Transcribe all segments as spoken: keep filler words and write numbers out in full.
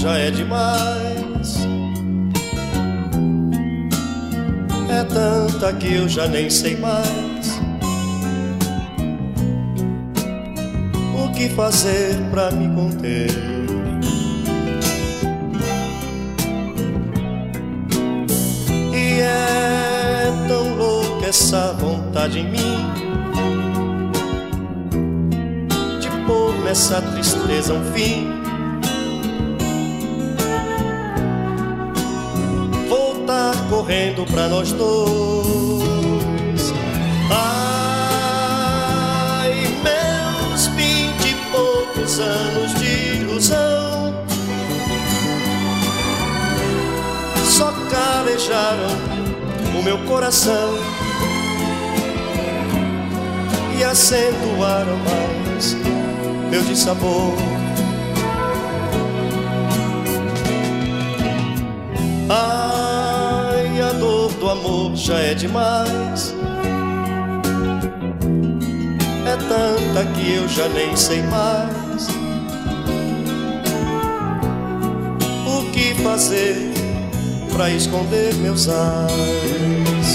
já é demais. É tanta que eu já nem sei mais o que fazer pra me conter. E é tão louca essa vontade em mim de pôr nessa tristeza um fim. Correndo pra nós dois. Ai, meus vinte e poucos anos de ilusão só calejaram o meu coração e acentuaram mais meu dissabor. A dor do amor já é demais. É tanta que eu já nem sei mais o que fazer pra esconder meus ais.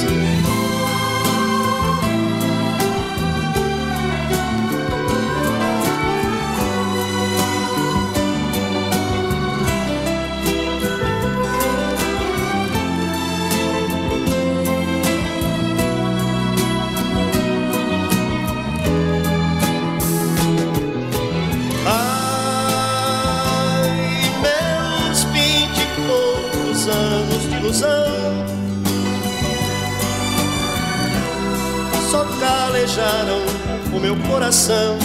Só calejaram o meu coração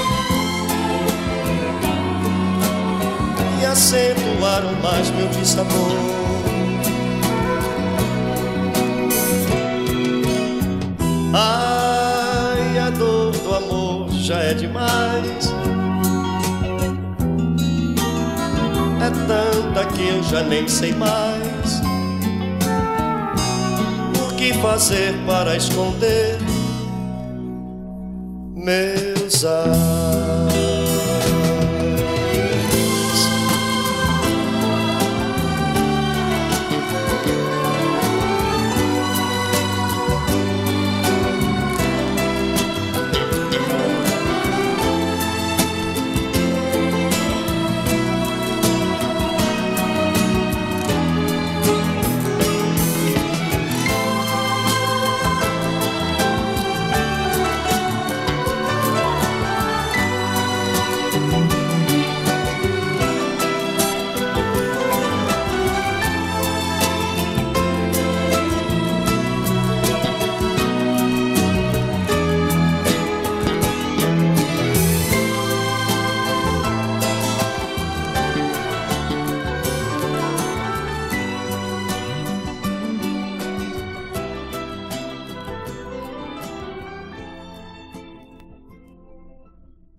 e acentuaram mais meu dissabor. Ai, a dor do amor já é demais. É tanta que eu já nem sei mais o que fazer para esconder meus ais.